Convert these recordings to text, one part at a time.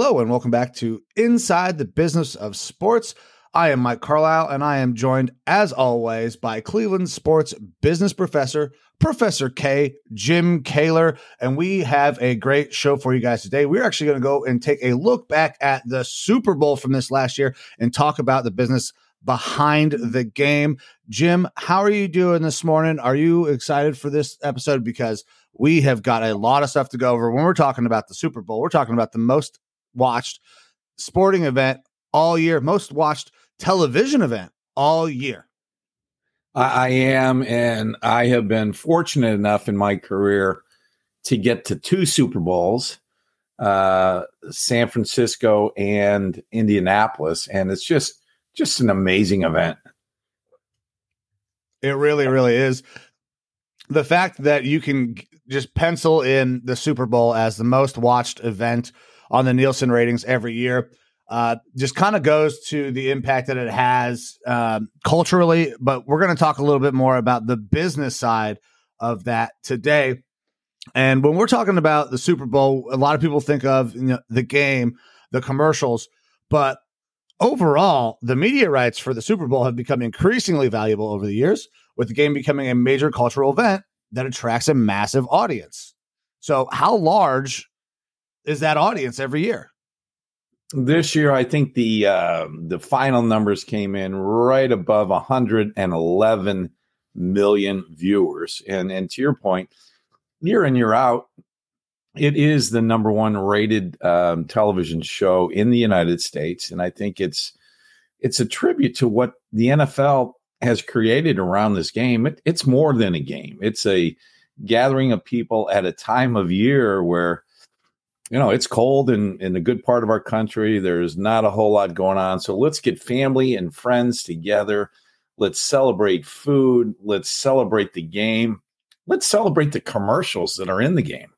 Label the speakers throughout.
Speaker 1: Hello and welcome back to Inside the Business of Sports. I am Mike Carlisle, and I am joined, as always, by Cleveland sports business professor, Professor K, Jim Kaler, and we have a great show for you guys today. We're actually going to go and take a look back at the Super Bowl from this last year and talk about the business behind the game. Jim, how are you doing this morning? Are you excited for this episode? Because we have got a lot of stuff to go over. When we're talking about the Super Bowl, we're talking about the most watched sporting event all year, most watched television event all year.
Speaker 2: I am, and I have been fortunate enough in my career to get to two Super Bowls, San Francisco and Indianapolis, and it's just an amazing event.
Speaker 1: It really, really is. The fact that you can just pencil in the Super Bowl as the most watched event on the Nielsen ratings every year just kind of goes to the impact that it has culturally. But we're going to talk a little bit more about the business side of that today. And when we're talking about the Super Bowl, a lot of people think of the game, the commercials, but overall, the media rights for the Super Bowl have become increasingly valuable over the years, with the game becoming a major cultural event that attracts a massive audience. So how large is that audience every year?
Speaker 2: This year, I think the final numbers came in right above 111 million viewers. And to your point, year in, year out, it is the number one rated television show in the United States. And I think it's a tribute to what the NFL has created around this game. It's more than a game. It's a gathering of people at a time of year where, it's cold in a good part of our country. There's not a whole lot going on. So let's get family and friends together. Let's celebrate food. Let's celebrate the game. Let's celebrate the commercials that are in the game.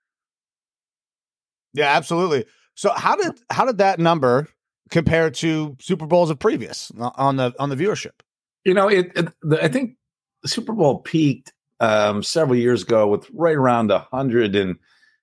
Speaker 1: Yeah, absolutely. So how did that number compare to Super Bowls of previous on the viewership?
Speaker 2: I think the Super Bowl peaked several years ago with right around 115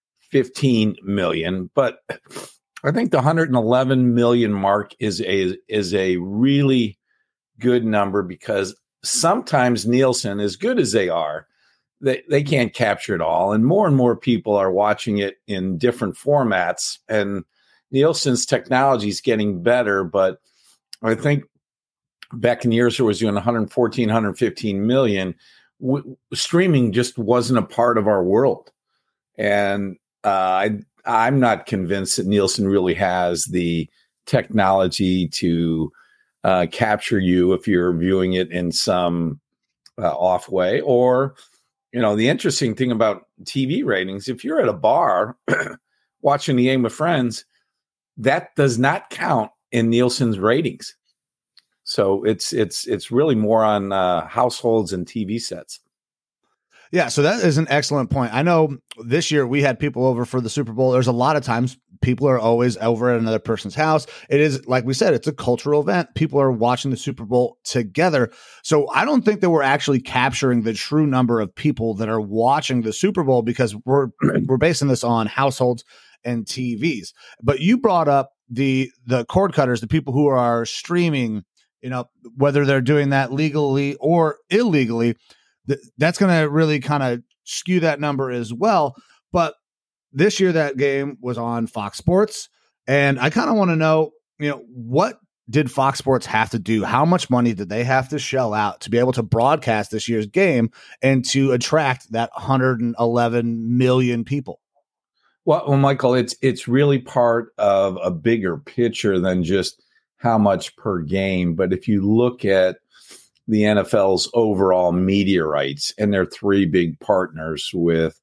Speaker 2: million, but I think the 111 million mark is a really good number, because sometimes Nielsen, as good as they are, they can't capture it all, and more people are watching it in different formats, and Nielsen's technology is getting better, but I think back in the years where it was doing 114, 115 million, streaming just wasn't a part of our world. And I'm not convinced that Nielsen really has the technology to capture you if you're viewing it in some off way. Or, the interesting thing about TV ratings, if you're at a bar watching the game with friends, that does not count in Nielsen's ratings. So it's really more on households and TV sets.
Speaker 1: Yeah, so that is an excellent point. I know this year we had people over for the Super Bowl. There's a lot of times people are always over at another person's house. It is, like we said, it's a cultural event. People are watching the Super Bowl together. So I don't think that we're actually capturing the true number of people that are watching the Super Bowl, because we're basing this on households and TVs. But you brought up the cord cutters, the people who are streaming, whether they're doing that legally or illegally. That's going to really kind of skew that number as well. But this year, that game was on Fox Sports. And I kind of want to know, what did Fox Sports have to do? How much money did they have to shell out to be able to broadcast this year's game and to attract that 111 million people?
Speaker 2: Well, Michael, it's really part of a bigger picture than just how much per game. But if you look at the NFL's overall media rights, and their three big partners with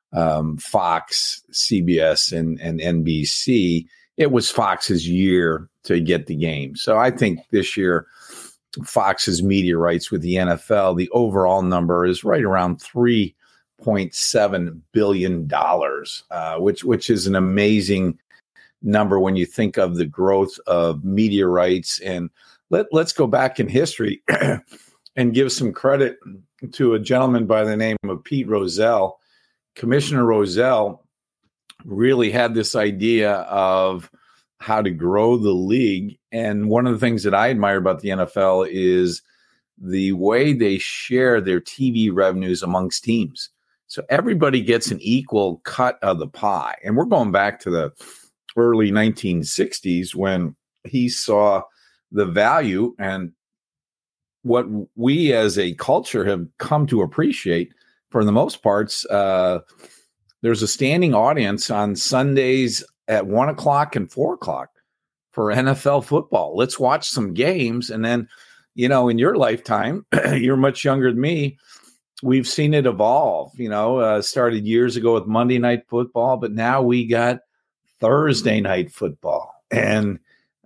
Speaker 2: Fox, CBS, and NBC, it was Fox's year to get the game. So I think this year, Fox's media rights with the NFL, the overall number is right around $3.7 billion, which is an amazing number when you think of the growth of media rights. And let's go back in history and give some credit to a gentleman by the name of Pete Rozelle. Commissioner Rozelle really had this idea of how to grow the league. And one of the things that I admire about the NFL is the way they share their TV revenues amongst teams. So everybody gets an equal cut of the pie. And we're going back to the early 1960s when he saw the value and what we as a culture have come to appreciate for the most parts. There's a standing audience on Sundays at 1 o'clock and 4 o'clock for NFL football. Let's watch some games. And then, you know, in your lifetime, you're much younger than me. We've seen it evolve, started years ago with Monday Night Football, but now we got Thursday Night Football. And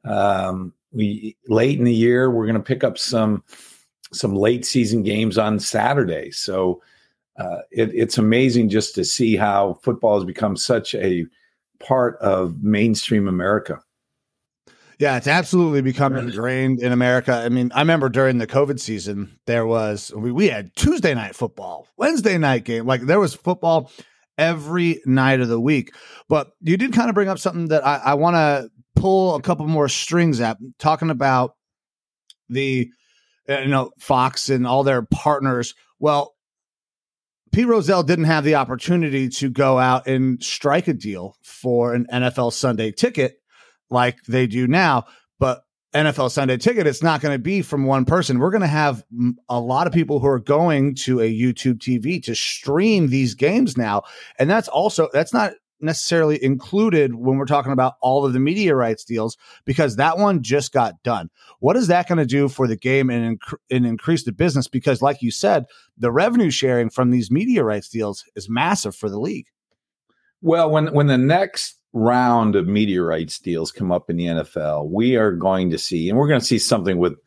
Speaker 2: we late in the year, we're going to pick up some late season games on Saturday. So it's amazing just to see how football has become such a part of mainstream America.
Speaker 1: Yeah, it's absolutely become ingrained in America. I mean, I remember during the COVID season, we had Tuesday night football, Wednesday night game. Like there was football every night of the week. But you did kind of bring up something that I want to pull a couple more strings at, talking about the, Fox and all their partners. Well, Pete Rozelle didn't have the opportunity to go out and strike a deal for an NFL Sunday ticket like they do now. But NFL Sunday ticket, it's not going to be from one person. We're going to have a lot of people who are going to a YouTube TV to stream these games now. And that's not necessarily included when we're talking about all of the media rights deals, because that one just got done. What is that going to do for the game and increase the business? Because like you said, the revenue sharing from these media rights deals is massive for the league.
Speaker 2: Well, when the next round of media rights deals come up in the NFL, we are going to see, and we're going to see something with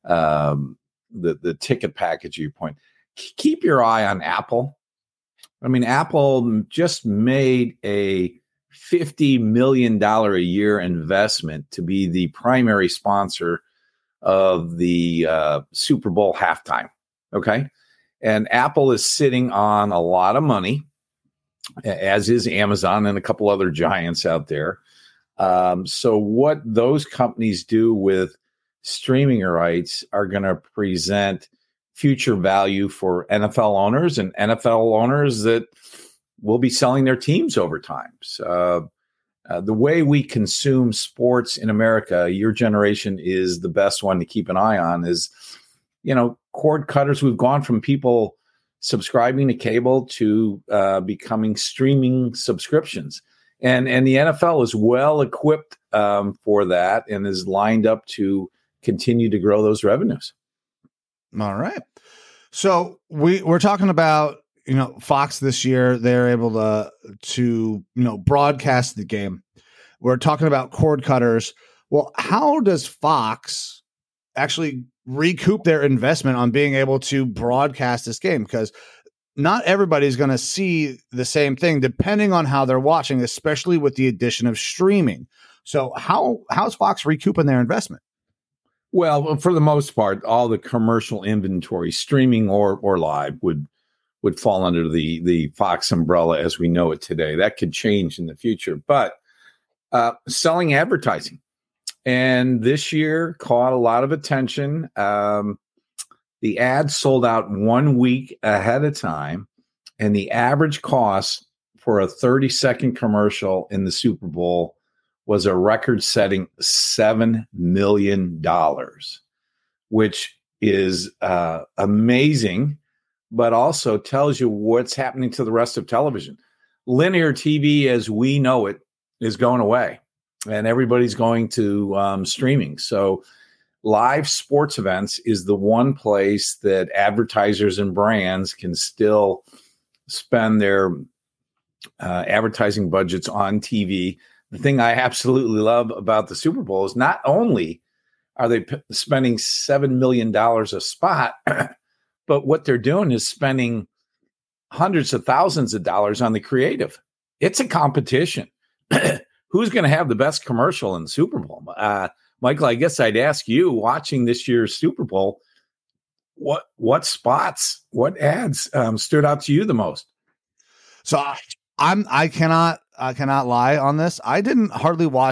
Speaker 2: the ticket package you point. Keep your eye on Apple. I mean, Apple just made a $50 million a year investment to be the primary sponsor of the Super Bowl halftime. Okay. And Apple is sitting on a lot of money, as is Amazon and a couple other giants out there. So what those companies do with streaming rights are going to present future value for NFL owners and NFL owners that will be selling their teams over time. So, the way we consume sports in America, your generation is the best one to keep an eye on, is, cord cutters. We've gone from people subscribing to cable to becoming streaming subscriptions. And the NFL is well equipped for that and is lined up to continue to grow those revenues.
Speaker 1: All right. So we're talking about, Fox this year, they're able to broadcast the game. We're talking about cord cutters. Well, how does Fox actually recoup their investment on being able to broadcast this game? Because not everybody's going to see the same thing depending on how they're watching, especially with the addition of streaming. So how's Fox recouping their investment?
Speaker 2: Well, for the most part, all the commercial inventory, streaming or live, would fall under the Fox umbrella as we know it today. That could change in the future. But selling advertising, and this year caught a lot of attention. The ads sold out 1 week ahead of time, and the average cost for a 30-second commercial in the Super Bowl was a record-setting $7 million, which is amazing, but also tells you what's happening to the rest of television. Linear TV, as we know it, is going away, and everybody's going to streaming. So live sports events is the one place that advertisers and brands can still spend their advertising budgets on TV. The thing I absolutely love about the Super Bowl is not only are they spending $7 million a spot, but what they're doing is spending hundreds of thousands of dollars on the creative. It's a competition. Who's going to have the best commercial in the Super Bowl? Michael, I guess I'd ask you, watching this year's Super Bowl, what spots, what ads stood out to you the most?
Speaker 1: So I cannot lie on this. I didn't hardly watch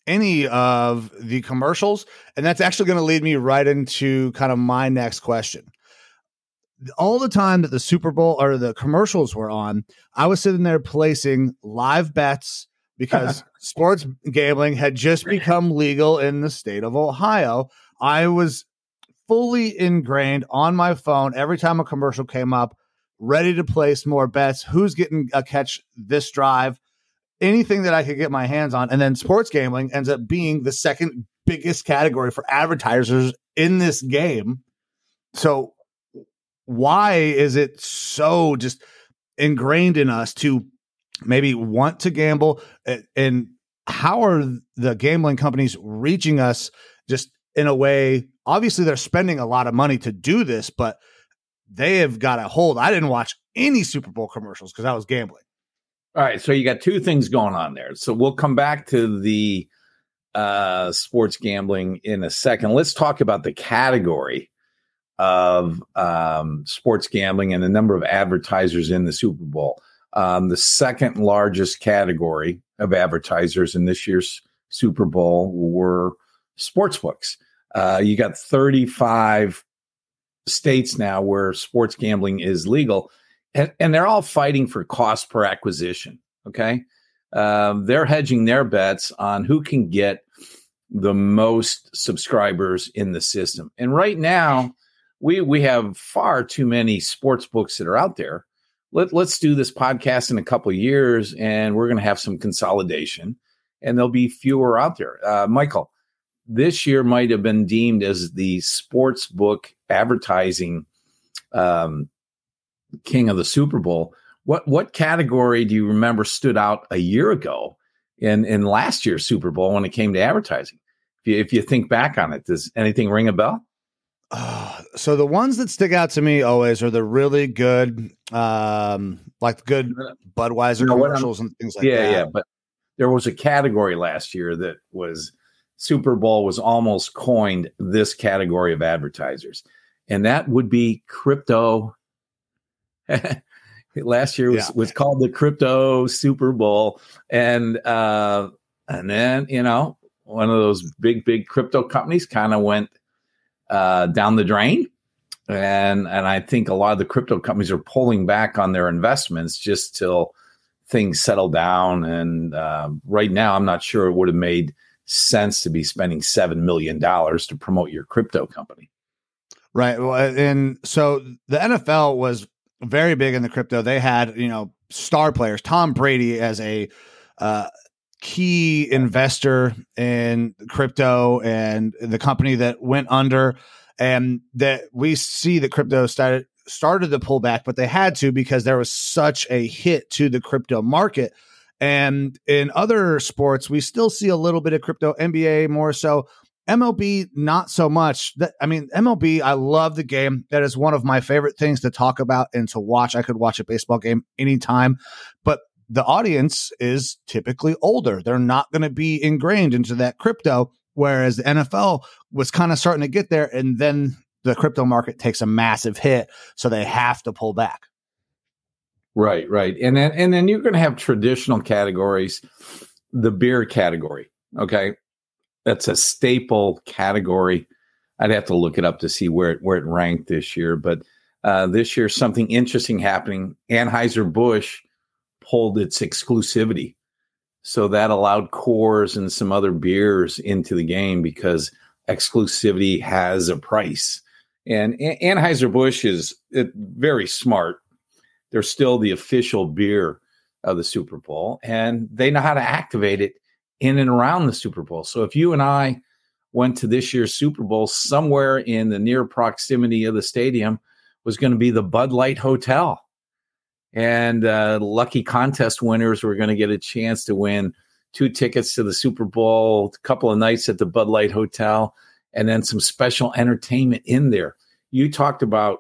Speaker 1: any of the commercials. And that's actually going to lead me right into kind of my next question. All the time that the Super Bowl or the commercials were on, I was sitting there placing live bets because sports gambling had just become legal in the state of Ohio. I was fully ingrained on my phone every time a commercial came up, ready to place more bets. Who's getting a catch this drive? Anything that I could get my hands on. And then sports gambling ends up being the second biggest category for advertisers in this game. So why is it so just ingrained in us to maybe want to gamble? And how are the gambling companies reaching us just in a way? Obviously, they're spending a lot of money to do this, but they have got a hold. I didn't watch any Super Bowl commercials because I was gambling.
Speaker 2: All right. So you got two things going on there. So we'll come back to the sports gambling in a second. Let's talk about the category of sports gambling and the number of advertisers in the Super Bowl. The second largest category of advertisers in this year's Super Bowl were sports books. You got 35 states now where sports gambling is legal, and they're all fighting for cost per acquisition. Okay. They're hedging their bets on who can get the most subscribers in the system. And right now, we have far too many sports books that are out there. Let's do this podcast in a couple of years, and we're going to have some consolidation, and there'll be fewer out there. Michael, this year might have been deemed as the sports book advertising king of the Super Bowl. What category do you remember stood out a year ago in last year's Super Bowl when it came to advertising? If you think back on it, does anything ring a bell?
Speaker 1: So the ones that stick out to me always are the really good, like good Budweiser commercials and things like that.
Speaker 2: Yeah. But there was a category last year that was Super Bowl was almost coined this category of advertisers, and that would be crypto. Last year was called the Crypto Super Bowl, and then one of those big crypto companies kind of went down the drain. And I think a lot of the crypto companies are pulling back on their investments just till things settle down. And right now, I'm not sure it would have made sense to be spending $7 million to promote your crypto company.
Speaker 1: Right. Well, and so the NFL was very big in the crypto. They had, star players, Tom Brady as a key investor in crypto and the company that went under, and that we see that crypto started to pull back, but they had to because there was such a hit to the crypto market. And in other sports, we still see a little bit of crypto, NBA more so, MLB not so much. MLB, I love the game. That is one of my favorite things to talk about and to watch. I could watch a baseball game anytime, but the audience is typically older. They're not going to be ingrained into that crypto, whereas the NFL was kind of starting to get there, and then the crypto market takes a massive hit, so they have to pull back.
Speaker 2: Right. And then you're going to have traditional categories, the beer category. Okay. That's a staple category. I'd have to look it up to see where it ranked this year. But this year, something interesting happening. Anheuser-Busch pulled its exclusivity. So that allowed Coors and some other beers into the game because exclusivity has a price. And Anheuser-Busch is very smart. They're still the official beer of the Super Bowl, and they know how to activate it in and around the Super Bowl. So if you and I went to this year's Super Bowl, somewhere in the near proximity of the stadium was going to be the Bud Light Hotel. And lucky contest winners were going to get a chance to win 2 tickets to the Super Bowl, a couple of nights at the Bud Light Hotel, and then some special entertainment in there. You talked about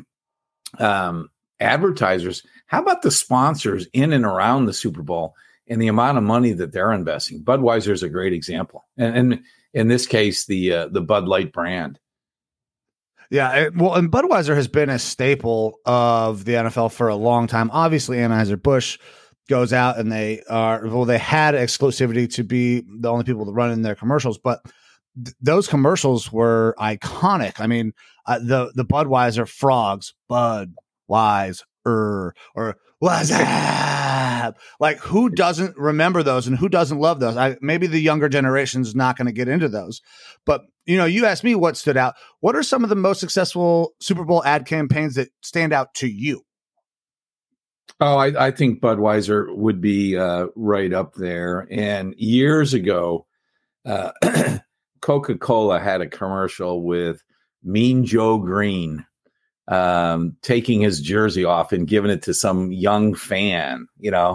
Speaker 2: advertisers. How about the sponsors in and around the Super Bowl and the amount of money that they're investing? Budweiser is a great example. And in this case, the Bud Light brand.
Speaker 1: Yeah, and Budweiser has been a staple of the NFL for a long time. Obviously, Anheuser-Busch goes out and they had exclusivity to be the only people that run in their commercials, but those commercials were iconic. I mean, the Budweiser frogs, Budweiser, or what's up? Like, who doesn't remember those and who doesn't love those? Maybe the younger generation's not going to get into those, but you asked me what stood out. What are some of the most successful Super Bowl ad campaigns that stand out to you?
Speaker 2: Oh, I think Budweiser would be right up there. And years ago, Coca-Cola had a commercial with Mean Joe Green taking his jersey off and giving it to some young fan.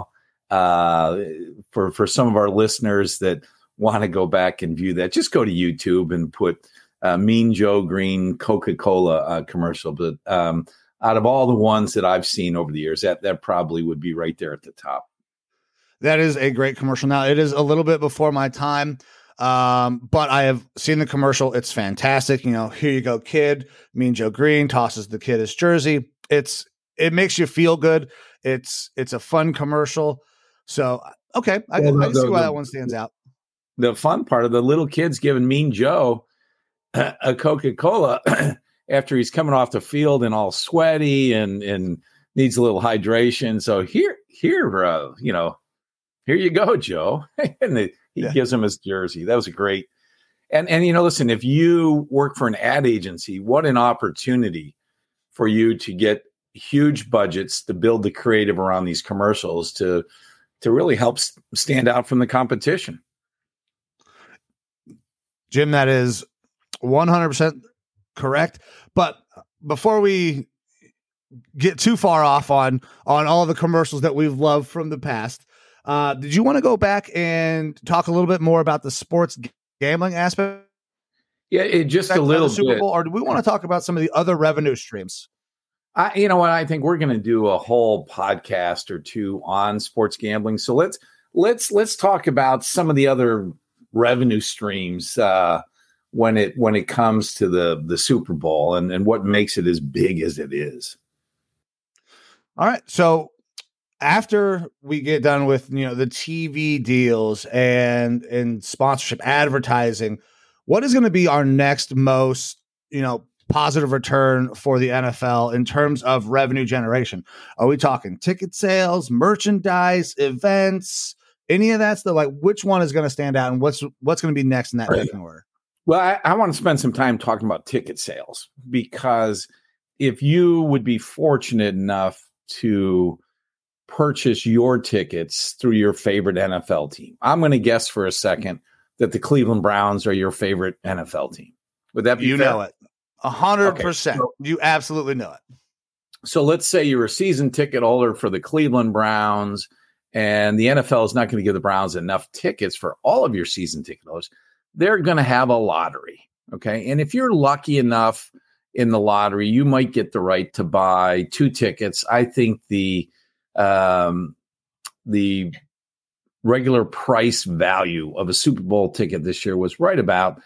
Speaker 2: For some of our listeners that want to go back and view that, just go to YouTube and put Mean Joe Green Coca-Cola commercial. But out of all the ones that I've seen over the years, that probably would be right there at the top.
Speaker 1: That is a great commercial. Now, it is a little bit before my time, but I have seen the commercial. It's fantastic. Here you go, kid. Mean Joe Green tosses the kid his jersey. It makes you feel good. It's a fun commercial. So, okay, I can see why that one stands out.
Speaker 2: The fun part of the little kids giving Mean Joe a Coca-Cola after he's coming off the field and all sweaty and needs a little hydration. So here you go, Joe. And he gives him his jersey. That was great. And listen, if you work for an ad agency, what an opportunity for you to get huge budgets to build the creative around these commercials to really help stand out from the competition.
Speaker 1: Jim, that is 100% correct. But before we get too far off on all the commercials that we've loved from the past, did you want to go back and talk a little bit more about the sports gambling aspect?
Speaker 2: Yeah, just a little
Speaker 1: Super
Speaker 2: bit.
Speaker 1: Bowl, or do we want to talk about some of the other revenue streams?
Speaker 2: You know what? I think we're going to do a whole podcast or two on sports gambling. So let's talk about some of the other revenue streams when it comes to the Super Bowl and what makes it as big as it is.
Speaker 1: All right. So after we get done with the TV deals and sponsorship advertising, what is going to be our next most positive return for the NFL in terms of revenue generation? Are we talking ticket sales, merchandise, events, any of that stuff? Like, which one is going to stand out, and what's going to be next in that pecking order?
Speaker 2: Well, I want to spend some time talking about ticket sales, because if you would be fortunate enough to purchase your tickets through your favorite NFL team, I'm going to guess for a second that the Cleveland Browns are your favorite NFL team. Would that be fair?
Speaker 1: Know it 100%. You absolutely know it.
Speaker 2: So let's say you're a season ticket holder for the Cleveland Browns, and the NFL is not going to give the Browns enough tickets for all of your season ticket holders. They're going to have a lottery. Okay. And if you're lucky enough in the lottery, you might get the right to buy 2 tickets. I think the regular price value of a Super Bowl ticket this year was right about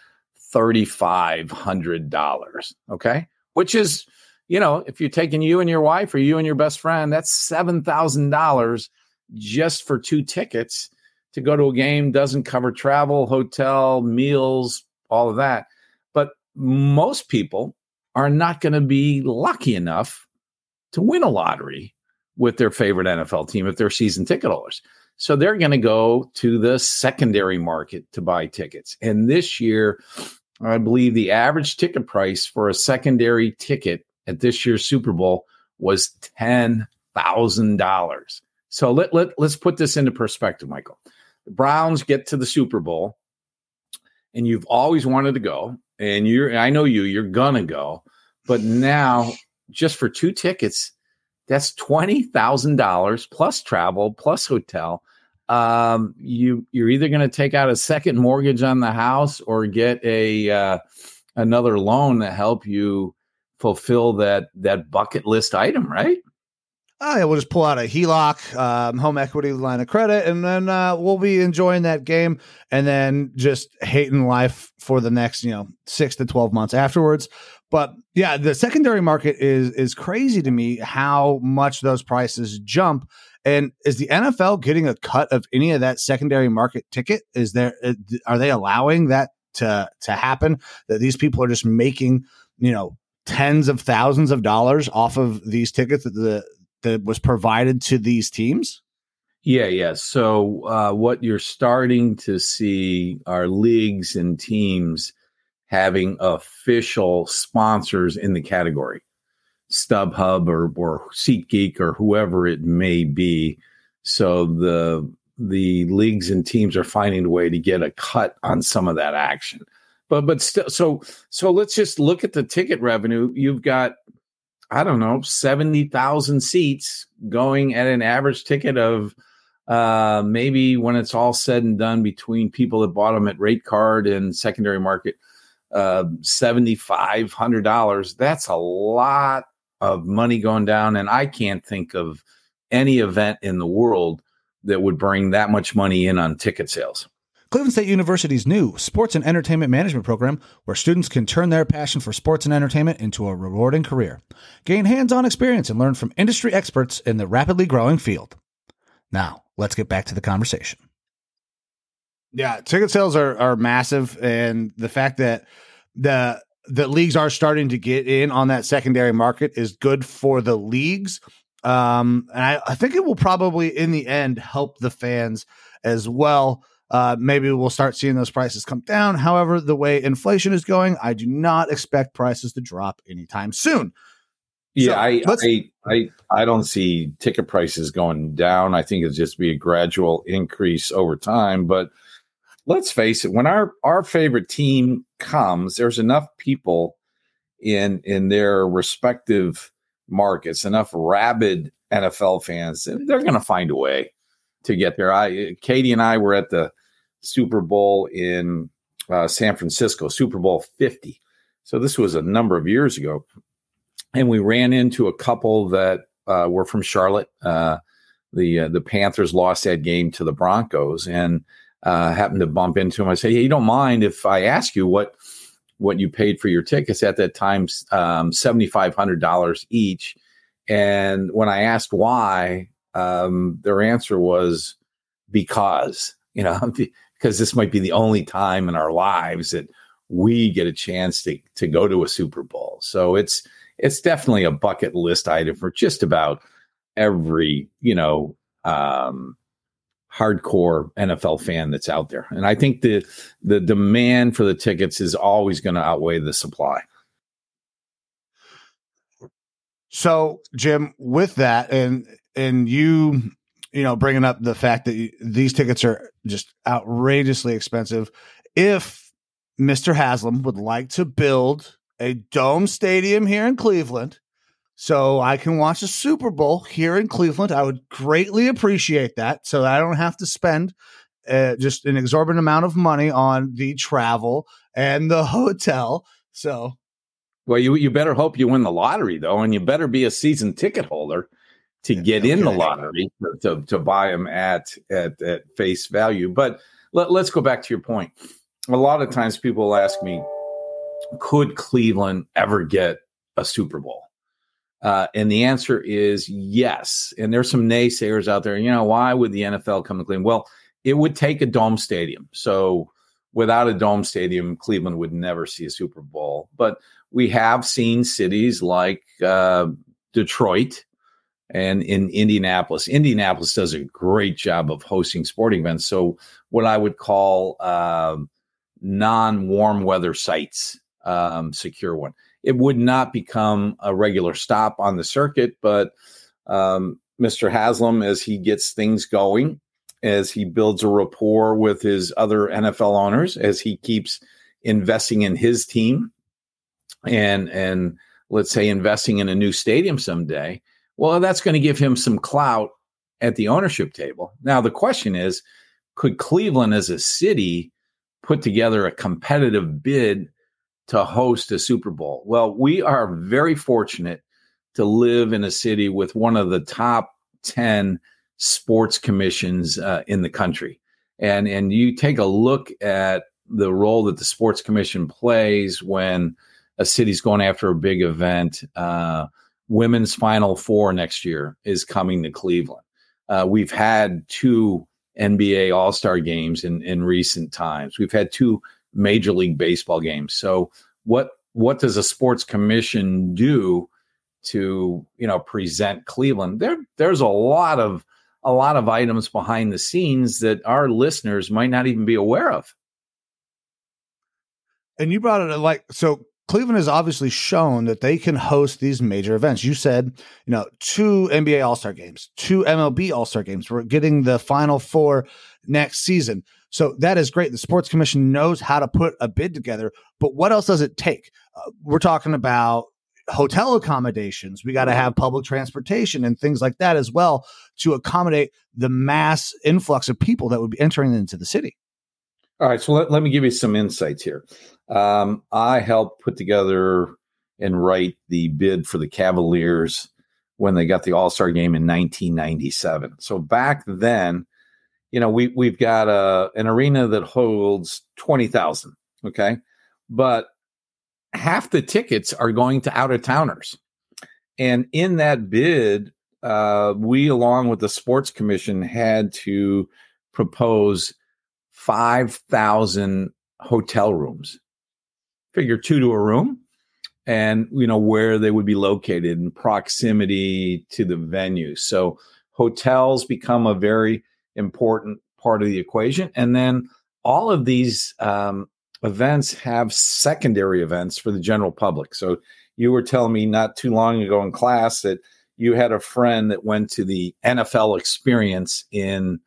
Speaker 2: $3,500. Okay. Which is, if you're taking you and your wife or you and your best friend, that's $7,000 just for 2 tickets to go to a game. Doesn't cover travel, hotel, meals, all of that. But most people are not going to be lucky enough to win a lottery with their favorite NFL team if they're season ticket holders. So they're going to go to the secondary market to buy tickets. And this year, I believe the average ticket price for a secondary ticket at this year's Super Bowl was $10,000. So let's put this into perspective, Michael. The Browns get to the Super Bowl, and you've always wanted to go, and I know you're gonna go, but now just for 2 tickets, that's $20,000 plus travel plus hotel. You're either going to take out a second mortgage on the house or get another loan to help you fulfill that bucket list item, right?
Speaker 1: Oh, yeah, we'll just pull out a HELOC, home equity line of credit, and then we'll be enjoying that game and then just hating life for the next 6 to 12 months afterwards. But yeah, the secondary market is crazy to me how much those prices jump. And is the NFL getting a cut of any of that secondary market ticket? Are they allowing that to happen? That these people are just making, tens of thousands of dollars off of these tickets that was provided to these teams?
Speaker 2: Yeah. So what you're starting to see are leagues and teams having official sponsors in the category, StubHub or SeatGeek or whoever it may be. So the leagues and teams are finding a way to get a cut on some of that action. But still, so let's just look at the ticket revenue. You've got, 70,000 seats going at an average ticket of maybe, when it's all said and done, between people that bought them at rate card and secondary market, $7,500. That's a lot of money going down. And I can't think of any event in the world that would bring that much money in on ticket sales.
Speaker 1: Cleveland State University's new Sports and Entertainment Management program, where students can turn their passion for sports and entertainment into a rewarding career, gain hands-on experience, and learn from industry experts in the rapidly growing field. Now, let's get back to the conversation. Yeah, ticket sales are massive, and the fact that the leagues are starting to get in on that secondary market is good for the leagues. And I think it will probably, in the end, help the fans as well. Maybe we'll start seeing those prices come down. However, the way inflation is going, I do not expect prices to drop anytime soon.
Speaker 2: Yeah, so I don't see ticket prices going down. I think it'll just be a gradual increase over time. But let's face it, when our favorite team comes, there's enough people in their respective markets, enough rabid NFL fans, they're going to find a way to get there. Katie and I were at the Super Bowl in San Francisco, Super Bowl 50. So this was a number of years ago. And we ran into a couple that were from Charlotte. The Panthers lost that game to the Broncos, and happened to bump into him. I said, "Hey, you don't mind if I ask you what you paid for your tickets at that time? $7,500 each." And when I asked why, their answer was because this might be the only time in our lives that we get a chance to go to a Super Bowl. So it's definitely a bucket list item for just about every, hardcore NFL fan that's out there. And I think the demand for the tickets is always going to outweigh the supply.
Speaker 1: So, Jim, with that, and you bringing up the fact that these tickets are just outrageously expensive, if Mr. Haslam would like to build a dome stadium here in Cleveland so I can watch a Super Bowl here in Cleveland, I would greatly appreciate that, so that I don't have to spend just an exorbitant amount of money on the travel and the hotel. So,
Speaker 2: well, you better hope you win the lottery, though, and you better be a season ticket holder to get in the lottery to buy them at face value. But let's go back to your point. A lot of times people ask me, could Cleveland ever get a Super Bowl? And the answer is yes. And there's some naysayers out there. Why would the NFL come to Cleveland? Well, it would take a dome stadium. So without a dome stadium, Cleveland would never see a Super Bowl. But we have seen cities like Detroit and in Indianapolis. Indianapolis does a great job of hosting sporting events. So what I would call non-warm weather sites secure one. It would not become a regular stop on the circuit, but Mr. Haslam, as he gets things going, as he builds a rapport with his other NFL owners, as he keeps investing in his team and let's say investing in a new stadium someday, well, that's going to give him some clout at the ownership table. Now, the question is, could Cleveland as a city put together a competitive bid to host a Super Bowl? Well, we are very fortunate to live in a city with one of the top 10 sports commissions in the country. And you take a look at the role that the sports commission plays when a city's going after a big event. Women's Final Four next year is coming to Cleveland. We've had 2 NBA All-Star games in recent times. We've had 2 Major League Baseball games. So what does a sports commission do to, present Cleveland? There's a lot of items behind the scenes that our listeners might not even be aware of.
Speaker 1: And you brought it so Cleveland has obviously shown that they can host these major events. You said, 2 NBA All-Star games, 2 MLB All-Star games. We're getting the Final Four next season. So that is great. The Sports Commission knows how to put a bid together, but what else does it take? We're talking about hotel accommodations. We got to have public transportation and things like that as well to accommodate the mass influx of people that would be entering into the city.
Speaker 2: All right. So let me give you some insights here. I helped put together and write the bid for the Cavaliers when they got the All-Star game in 1997. So back then, we've got an arena that holds 20,000. Okay. But half the tickets are going to out-of-towners. And in that bid, we, along with the Sports Commission, had to propose 5,000 hotel rooms. Figure 2 to a room, and where they would be located in proximity to the venue. So hotels become a very important part of the equation. And then all of these events have secondary events for the general public. So you were telling me not too long ago in class that you had a friend that went to the NFL experience in,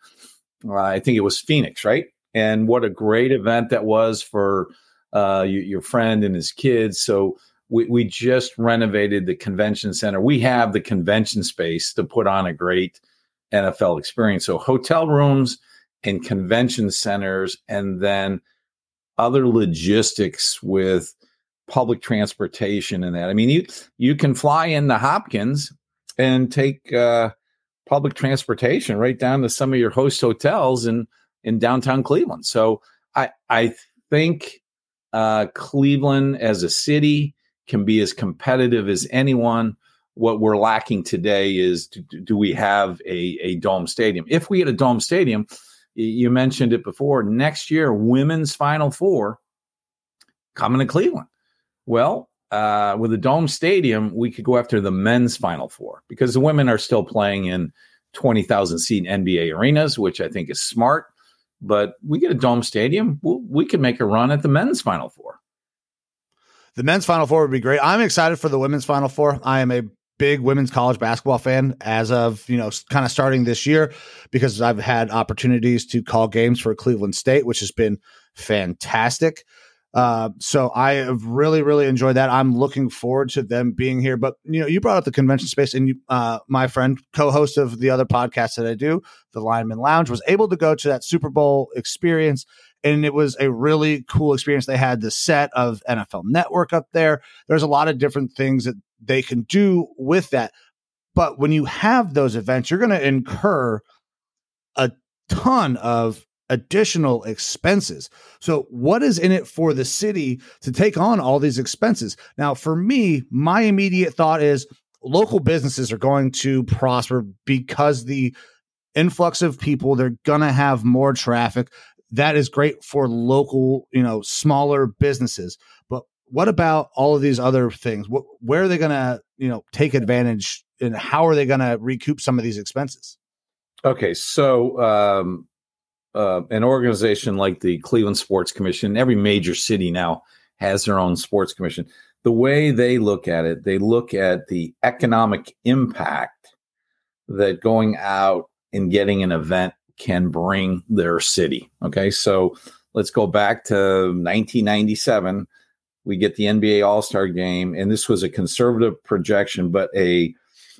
Speaker 2: I think it was Phoenix, right? And what a great event that was for your friend and his kids. So we just renovated the convention center. We have the convention space to put on a great NFL experience. So hotel rooms and convention centers, and then other logistics with public transportation and that. I mean, you can fly into Hopkins and take public transportation right down to some of your host hotels in downtown Cleveland. So I think Cleveland as a city can be as competitive as anyone. What we're lacking today is, do we have a dome stadium? If we had a dome stadium, you mentioned it before, next year, women's Final Four coming to Cleveland. Well, with a dome stadium, we could go after the men's Final Four because the women are still playing in 20,000 seat NBA arenas, which I think is smart. But we get a dome stadium, we can make a run at the men's Final Four.
Speaker 1: The men's Final Four would be great. I'm excited for the women's Final Four. I am a big women's college basketball fan as of, kind of starting this year, because I've had opportunities to call games for Cleveland State, which has been fantastic. So I have really, really enjoyed that. I'm looking forward to them being here. But, you brought up the convention space, and my friend, co-host of the other podcast that I do, the Lineman Lounge, was able to go to that Super Bowl experience. And it was a really cool experience. They had the set of NFL Network up there. There's a lot of different things that they can do with that. But when you have those events, you're going to incur a ton of additional expenses. So what is in it for the city to take on all these expenses? Now, for me, my immediate thought is local businesses are going to prosper because the influx of people, they're going to have more traffic. That is great for local, smaller businesses. But what about all of these other things? Where are they going to, take advantage, and how are they going to recoup some of these expenses?
Speaker 2: Okay. So, an organization like the Cleveland Sports Commission, every major city now has their own sports commission. The way they look at it, they look at the economic impact that going out and getting an event can bring their city. Okay, so let's go back to 1997. We get the NBA All-Star game, and this was a conservative projection, but a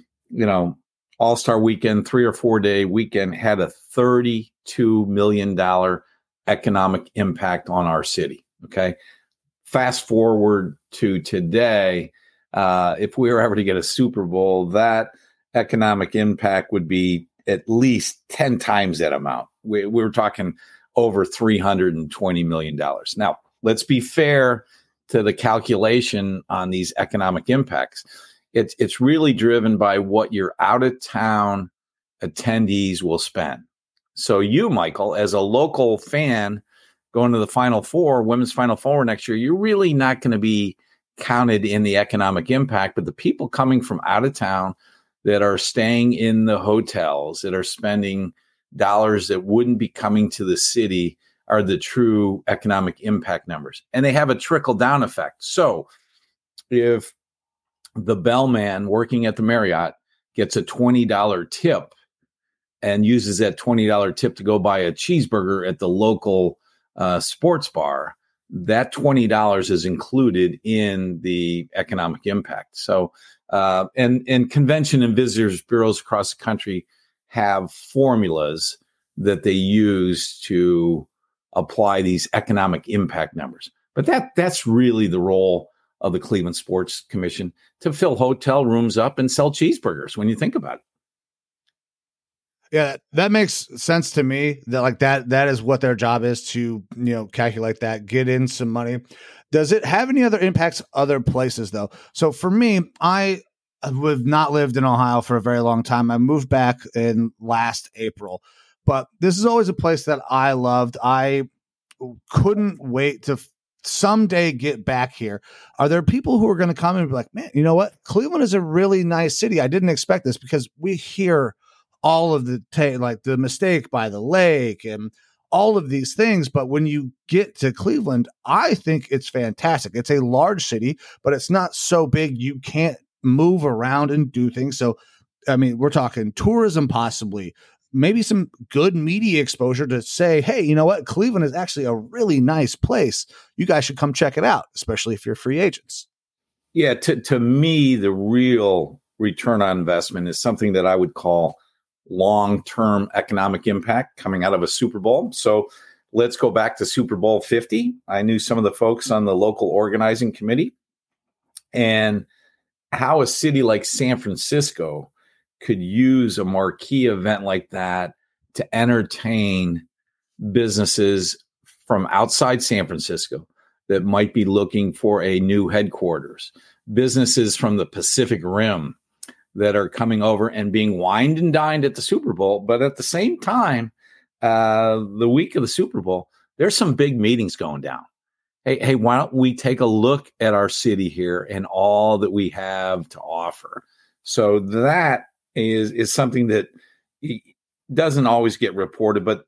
Speaker 2: All-Star weekend, 3 or 4 day weekend, had a $32 million economic impact on our city. Okay. Fast forward to today, if we were ever to get a Super Bowl, that economic impact would be at least 10 times that amount. We're talking over $320 million. Now, let's be fair to the calculation on these economic impacts. It's really driven by what your out of town attendees will spend. So you, Michael, as a local fan going to the Final Four, women's Final Four next year, you're really not going to be counted in the economic impact. But the people coming from out of town that are staying in the hotels, that are spending dollars that wouldn't be coming to the city are the true economic impact numbers. And they have a trickle-down effect. So if the bellman working at the Marriott gets a $20 tip and uses that $20 tip to go buy a cheeseburger at the local sports bar, that $20 is included in the economic impact. So, and convention and visitors bureaus across the country have formulas that they use to apply these economic impact numbers. But that's really the role of the Cleveland Sports Commission, to fill hotel rooms up and sell cheeseburgers when you think about it.
Speaker 1: Yeah, that makes sense to me. That is what their job is, to, calculate that, get in some money. Does it have any other impacts other places though? So for me, I have not lived in Ohio for a very long time. I moved back in last April, but this is always a place that I loved. I couldn't wait to someday get back here. Are there people who are going to come and be like, man, you know what? Cleveland is a really nice city. I didn't expect this, because we hear all of the Mistake by the Lake and all of these things. But when you get to Cleveland, I think it's fantastic. It's a large city, but it's not so big you can't move around and do things. So, I mean, we're talking tourism, possibly, maybe some good media exposure to say, hey, you know what? Cleveland is actually a really nice place. You guys should come check it out, especially if you're free agents.
Speaker 2: Yeah, to me, the real return on investment is something that I would call long-term economic impact coming out of a Super Bowl. So let's go back to Super Bowl 50. I knew some of the folks on the local organizing committee, and how a city like San Francisco could use a marquee event like that to entertain businesses from outside San Francisco that might be looking for a new headquarters, businesses from the Pacific Rim that are coming over and being wined and dined at the Super Bowl. But at the same time, the week of the Super Bowl, there's some big meetings going down. Hey, why don't we take a look at our city here and all that we have to offer? So that is something that doesn't always get reported. But,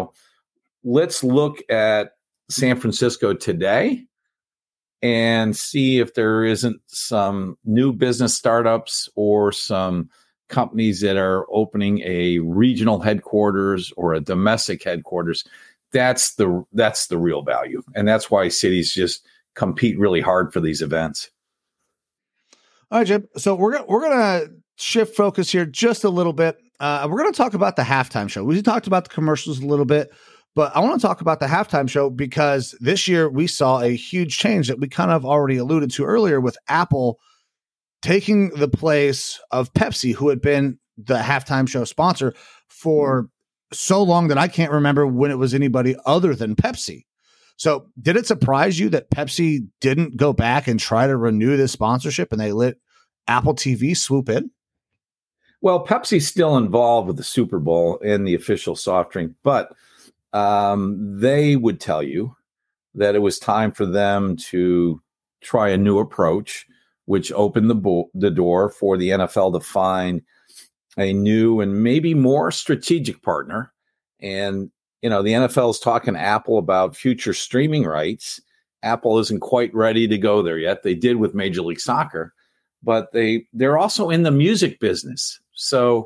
Speaker 2: let's look at San Francisco today and see if there isn't some new business startups or some companies that are opening a regional headquarters or a domestic headquarters. That's the real value. And that's why cities just compete really hard for these events.
Speaker 1: All right, Jim. So we're going to shift focus here just a little bit. We're going to talk about the halftime show. We talked about the commercials a little bit, but I want to talk about the halftime show, because this year we saw a huge change that we kind of already alluded to earlier, with Apple taking the place of Pepsi, who had been the halftime show sponsor for so long that I can't remember when it was anybody other than Pepsi. So did it surprise you that Pepsi didn't go back and try to renew this sponsorship and they let Apple TV swoop in?
Speaker 2: Well, Pepsi's still involved with the Super Bowl and the official soft drink, but they would tell you that it was time for them to try a new approach, which opened the door for the NFL to find a new and maybe more strategic partner. And, the NFL is talking to Apple about future streaming rights. Apple isn't quite ready to go there yet. They did with Major League Soccer, but they're also in the music business. So,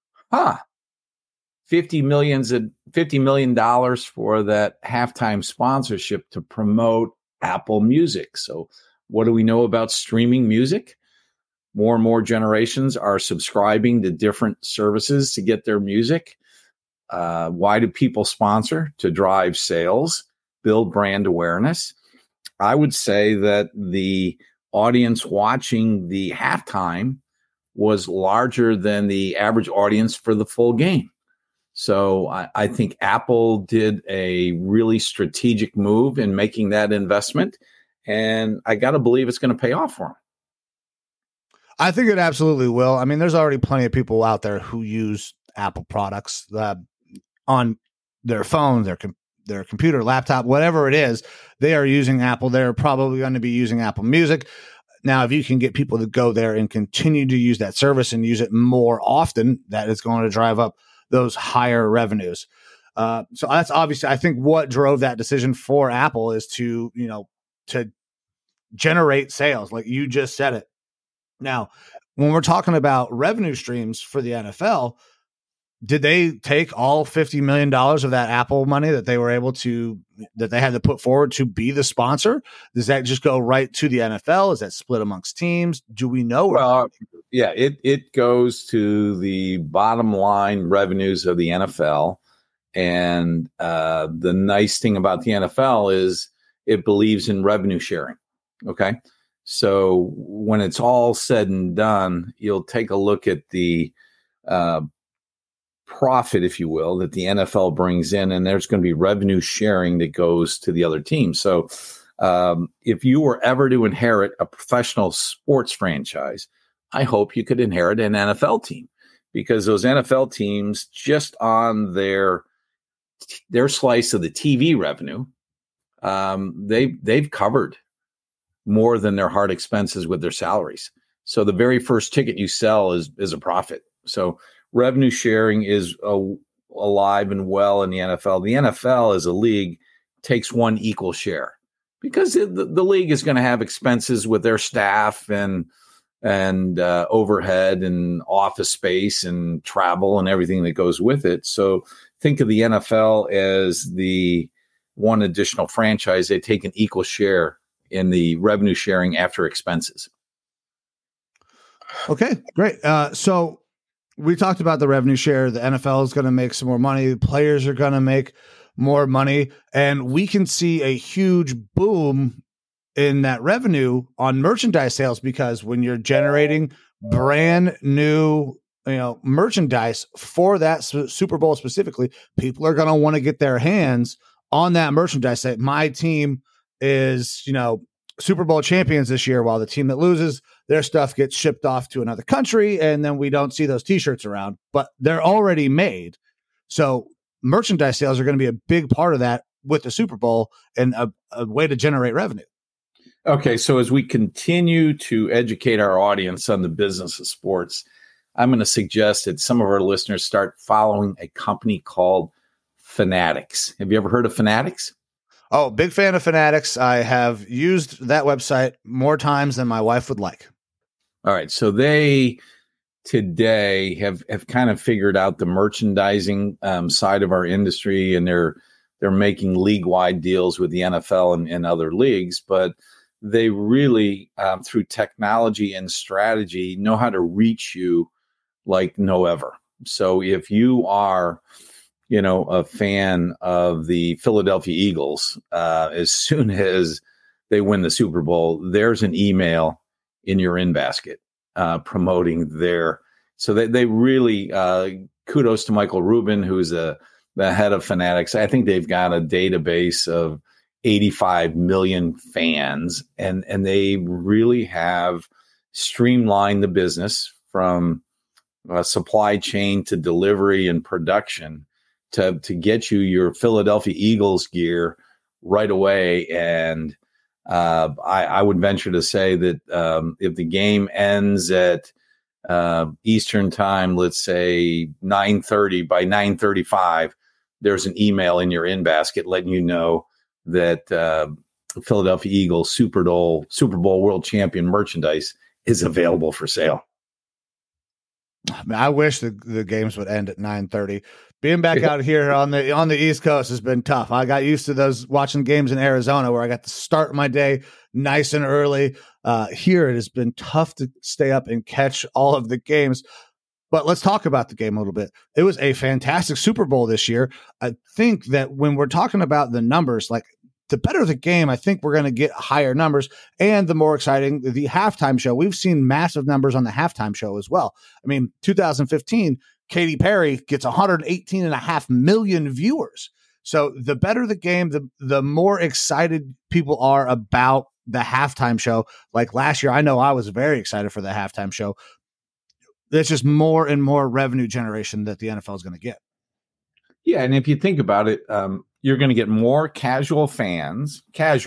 Speaker 2: $50 million for that halftime sponsorship to promote Apple Music. So what do we know about streaming music? More and more generations are subscribing to different services to get their music. Why do people sponsor? To drive sales, build brand awareness. I would say that the audience watching the halftime was larger than the average audience for the full game. So I think Apple did a really strategic move in making that investment, and I got to believe it's going to pay off for them.
Speaker 1: I think it absolutely will. I mean, there's already plenty of people out there who use Apple products on their phone, their computer, laptop, whatever it is. They are using Apple. They're probably going to be using Apple Music. Now, if you can get people to go there and continue to use that service and use it more often, that is going to drive up those higher revenues. So that's obviously, I think, what drove that decision for Apple is to generate sales, like you just said it. Now, when we're talking about revenue streams for the NFL, did they take all $50 million of that Apple money that they had to put forward to be the sponsor? Does that just go right to the NFL? Is that split amongst teams? Do we know?
Speaker 2: Well, yeah, it goes to the bottom line revenues of the NFL. And the nice thing about the NFL is it believes in revenue sharing. Okay. So when it's all said and done, you'll take a look at the profit, if you will, that the NFL brings in, and there's going to be revenue sharing that goes to the other team. So if you were ever to inherit a professional sports franchise, I hope you could inherit an NFL team, because those NFL teams, just on their slice of the TV revenue, they've covered more than their hard expenses with their salaries. So the very first ticket you sell is a profit. So revenue sharing is alive and well in the NFL. The NFL as a league takes one equal share, because the league is going to have expenses with their staff and overhead and office space and travel and everything that goes with it. So think of the NFL as the one additional franchise. They take an equal share in the revenue sharing after expenses.
Speaker 1: Okay, great. So we talked about the revenue share. The NFL is going to make some more money. The players are going to make more money. And we can see a huge boom in that revenue on merchandise sales, because when you're generating brand new merchandise for that Super Bowl specifically, people are going to want to get their hands on that merchandise. Say my team is, Super Bowl champions this year, while the team that loses, their stuff gets shipped off to another country, and then we don't see those t-shirts around, but they're already made. So merchandise sales are going to be a big part of that with the Super Bowl, and a way to generate revenue.
Speaker 2: Okay, so as we continue to educate our audience on the business of sports, I'm going to suggest that some of our listeners start following a company called Fanatics. Have you ever heard of Fanatics?
Speaker 1: Oh, big fan of Fanatics. I have used that website more times than my wife would like.
Speaker 2: All right. So they today have kind of figured out the merchandising side of our industry, and they're making league-wide deals with the NFL and other leagues, but they really, through technology and strategy, know how to reach you like no ever. So if you are a fan of the Philadelphia Eagles, as soon as they win the Super Bowl, there's an email in your in basket promoting their. So they really, kudos to Michael Rubin, who's the head of Fanatics. I think they've got a database of 85 million fans, and they really have streamlined the business from supply chain to delivery and production to get you your Philadelphia Eagles gear right away. And I would venture to say that if the game ends at Eastern time, let's say 9:30, by 9:35, there's an email in your in basket letting you know that Philadelphia Eagles Super Bowl world champion merchandise is available for sale.
Speaker 1: I wish the games would end at 9:30. Being back out here on the East Coast has been tough. I got used to those watching games in Arizona where I got to start my day nice and early. Here it has been tough to stay up and catch all of the games. But let's talk about the game a little bit. It was a fantastic Super Bowl this year. I think that when we're talking about the numbers, like the better the game, I think we're going to get higher numbers. And the more exciting, the halftime show. We've seen massive numbers on the halftime show as well. I mean, 2015, Katy Perry gets 118.5 million viewers. So the better the game, the more excited people are about the halftime show. Like last year, I know I was very excited for the halftime show. There's just more and more revenue generation that the NFL is going to get.
Speaker 2: Yeah, and if you think about it, you're going to get more casual fans,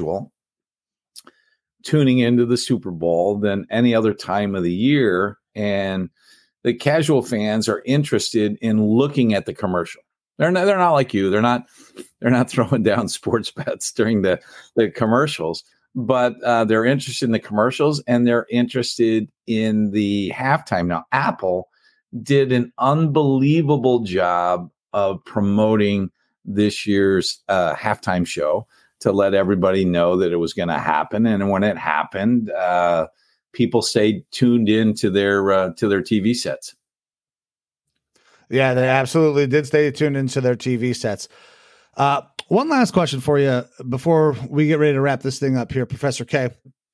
Speaker 2: tuning into the Super Bowl than any other time of the year. And the casual fans are interested in looking at the commercial. They're not like you. They're not throwing down sports bets during the commercials, but they're interested in the commercials and they're interested in the halftime. Now, Apple did an unbelievable job of promoting this year's halftime show to let everybody know that it was going to happen. And when it happened, people stayed tuned in to their TV sets.
Speaker 1: Yeah, they absolutely did stay tuned into their TV sets. One last question for you before we get ready to wrap this thing up here, Professor K.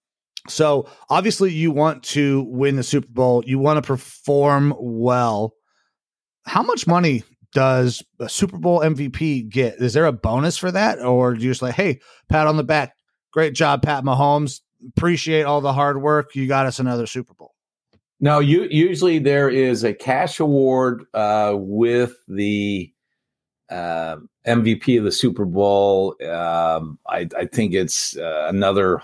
Speaker 1: So obviously you want to win the Super Bowl. You want to perform well. How much money does a Super Bowl MVP get? Is there a bonus for that? Or do you just like, hey, pat on the back, great job, Pat Mahomes, appreciate all the hard work, you got us another Super Bowl?
Speaker 2: No, usually there is a cash award with the MVP of the Super Bowl. I think it's another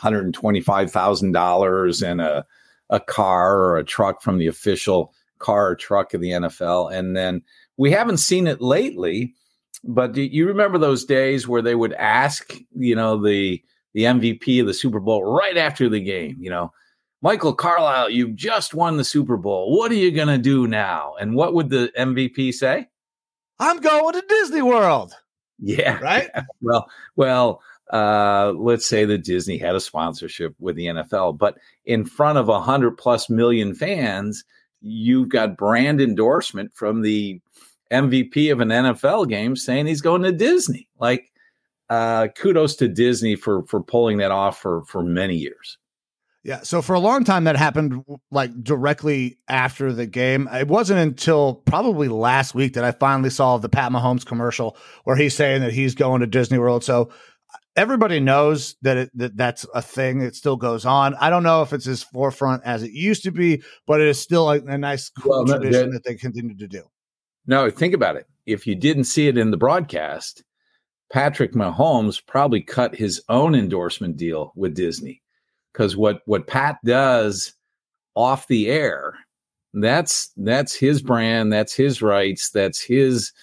Speaker 2: $125,000 and a car or a truck from the official car or truck of the NFL. And then we haven't seen it lately, but do you remember those days where they would ask, the MVP of the Super Bowl right after the game, Michael Carlisle, you've just won the Super Bowl. What are you going to do now? And what would the MVP say?
Speaker 1: I'm going to Disney World.
Speaker 2: Yeah.
Speaker 1: Right.
Speaker 2: Yeah. Well, let's say that Disney had a sponsorship with the NFL, but in front of 100+ million fans, you've got brand endorsement from the MVP of an NFL game saying he's going to Disney. Like, kudos to Disney for pulling that off for many years.
Speaker 1: Yeah. So for a long time that happened like directly after the game. It wasn't until probably last week that I finally saw the Pat Mahomes commercial where he's saying that he's going to Disney World. So everybody knows that that's a thing. It still goes on. I don't know if it's as forefront as it used to be, but it is still a nice cool tradition that they continue to do.
Speaker 2: No, think about it. If you didn't see it in the broadcast, Patrick Mahomes probably cut his own endorsement deal with Disney, because what Pat does off the air, that's his brand, that's his rights, that's his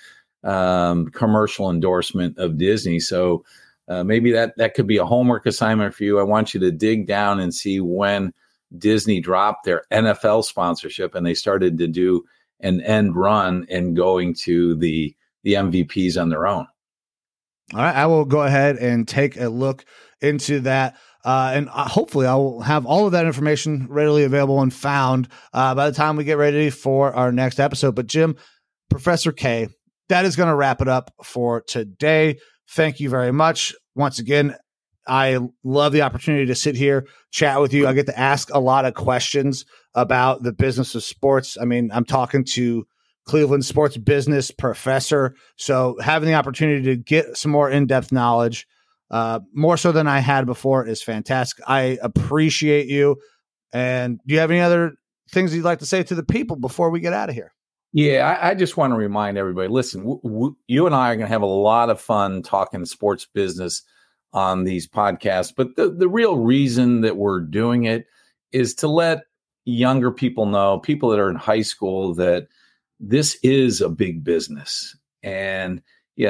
Speaker 2: commercial endorsement of Disney. So maybe that could be a homework assignment for you. I want you to dig down and see when Disney dropped their NFL sponsorship and they started to do an end run and going to the MVPs on their own.
Speaker 1: All right, I will go ahead and take a look into that. And hopefully I will have all of that information readily available and found by the time we get ready for our next episode. But Jim, Professor K, that is going to wrap it up for today. Thank you very much. Once again, I love the opportunity to sit here, chat with you. I get to ask a lot of questions about the business of sports. I mean, I'm talking to Cleveland sports business professor. So having the opportunity to get some more in-depth knowledge, more so than I had before, is fantastic. I appreciate you. And do you have any other things you'd like to say to the people before we get out of here?
Speaker 2: Yeah, I just want to remind everybody, listen, you and I are going to have a lot of fun talking sports business on these podcasts. But the real reason that we're doing it is to let younger people know, people that are in high school, that this is a big business. And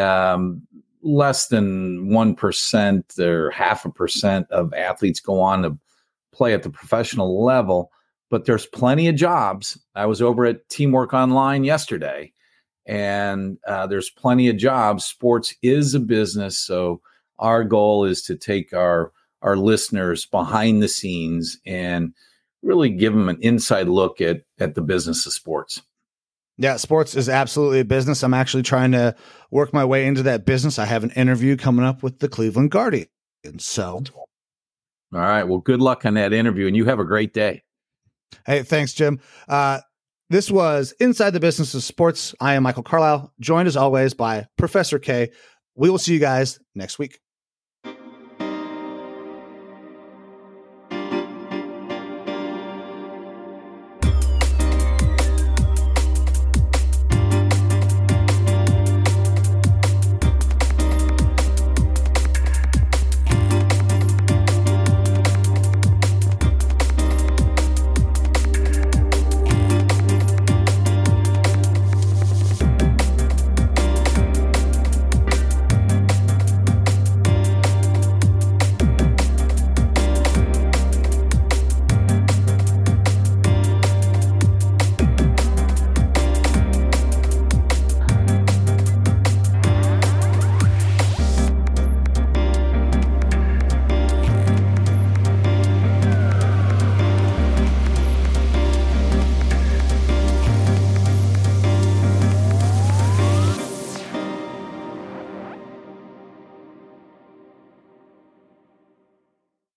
Speaker 2: less than 1% or 0.5% of athletes go on to play at the professional level, but there's plenty of jobs. I was over at Teamwork Online yesterday, and there's plenty of jobs. Sports is a business. So our goal is to take our listeners behind the scenes and really give them an inside look at the business of sports.
Speaker 1: Yeah, sports is absolutely a business. I'm actually trying to work my way into that business. I have an interview coming up with the Cleveland Guardians. So,
Speaker 2: all right. Well, good luck on that interview, and you have a great day.
Speaker 1: Hey, thanks, Jim. This was Inside the Business of Sports. I am Michael Carlisle, joined as always by Professor K. We will see you guys next week.